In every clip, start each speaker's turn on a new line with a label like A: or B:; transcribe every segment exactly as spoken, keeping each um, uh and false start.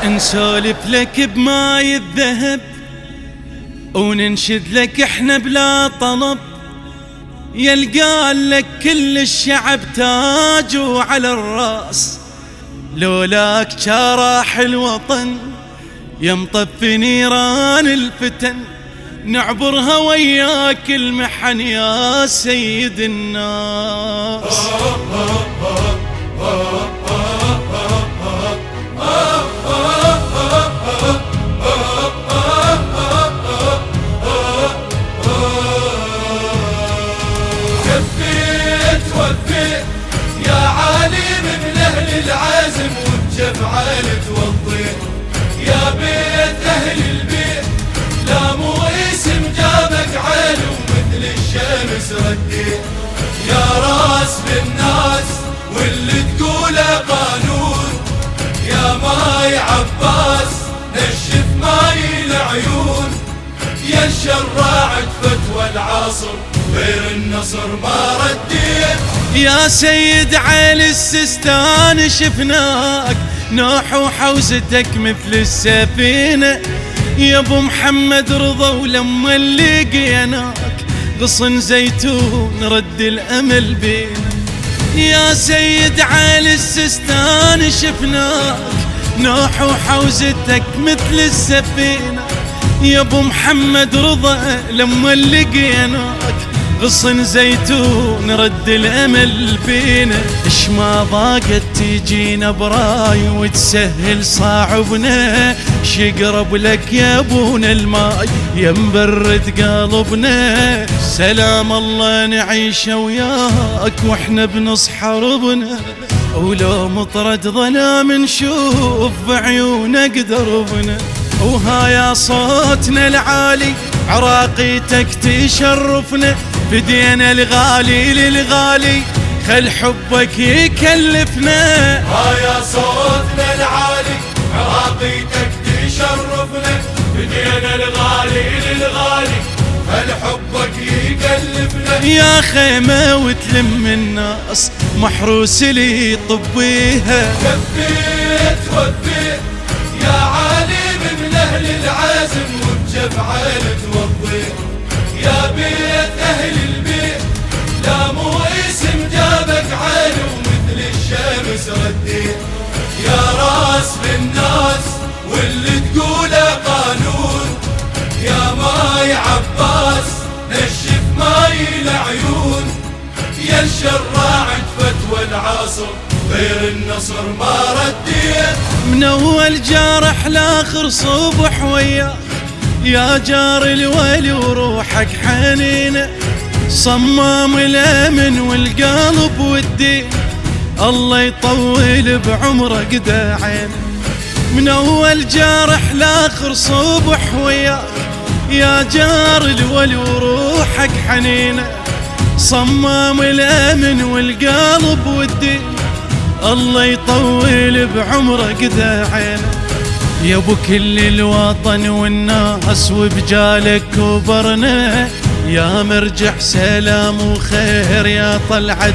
A: نسولف لك بماي الذهب وننشد لك احنا بلا طلب، يلقى لك كل الشعب تاجه على الراس، لولاك جراح الوطن يمطفي نيران الفتن، نعبرها وياك المحن يا سيد الناس.
B: يا عالم من أهل العزم وبجفعل توضيت، يا بيت أهل البيت لا مو اسم جابك علو مثل الشمس رديت، يا راس للناس واللي تقوله قانون، يا ماي عباس نشف ماي العيون، يا الشراعة فتوى العاصر غير النصر ما رديت،
A: يا سيد علي السستان شفناك نوح وحوزتك مثل السفينة، يا ابو محمد رضا ولما لقيناك غصن زيتون رد الامل بينا، يا سيد علي السستان شفناك نوح وحوزتك مثل السفينة، يا ابو محمد رضا لما لقيناك غصن زيتون رد الامل بينا، اش ما ضاقت تجينا براي وتسهل صعبنا، شقرب لك يا ابونا الماي يا مبرد قلبنا، سلام الله نعيش وياك واحنا بنص حربنا، ولو مطرد ظلام نشوف بعيونك دربنا، وهايا صوتنا العالي عراقيتك تشرفنا، بدينا الغالي للغالي خل حبك يكلفنا،
B: هايا صوتنا العالي عراقيتك تشرفنا، بدينا الغالي للغالي خل حبك يكلفنا،
A: يا خيمة وتلم الناس محروس لي طبيها،
B: كفيت وفيت يا عالم من أهل العزم وبجفعل توضيت، يا بيت أهل البيت لا مو اسم جابك علو مثل الشمس رديت، يا راس للناس واللي تقوله قانون، يا ماي عباس نشف ماي العيون، يا الشراعة فتوى العاصر غير النصر ما رديت،
A: من اول جارح لاخر صبح وياك يا جار الولي وروحك حنينه، صمام الامن والقلب والدين الله يطول بعمرك داعين، من اول جارح لاخر صبح وياك يا جار الولي وروحك حنينه، صمام الامن والقلب والدين الله يطول بعمرك داعين، يا ابو كل الوطن والناس وبجالك كبرنا، يا مرجع سلام وخير يا طلعت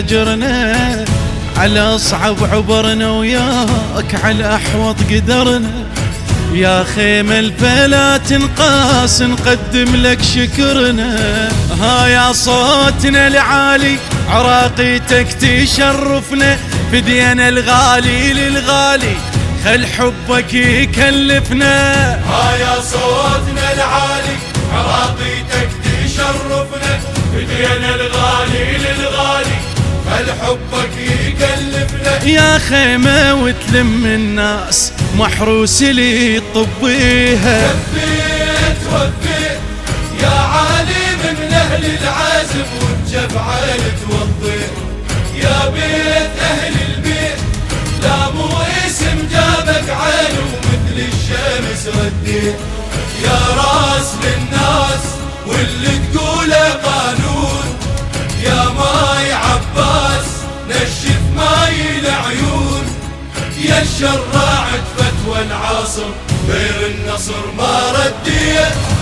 A: فجرنا، على اصعب عبرنا وياك على احوط قدرنا، يا خيمة الفلا تنقاس نقدم لك شكرنا، هايا صوتنا العالي عراقيتك تشرفنا، بدينا الغالي للغالي خل حبك يكلفنا،
B: هايا صوتنا العالي عراقيتك تشرفنا، بدينا الغالي للغالي خل حبك يكلفنا،
A: يا خيمة وتلم الناس محروس لي طبيها،
B: كفيت وفيت يا عالم من أهل العزم وبجفعل توضيت، يا بيت أهل البيت لا مو اسم جابك علو مثل الشمس رديت، يا راس للناس واللي تقوله قانون، يا ماي عباس نشف ماي العيون، يا الشراعة فتوى العاصر غير النصر ما رديت.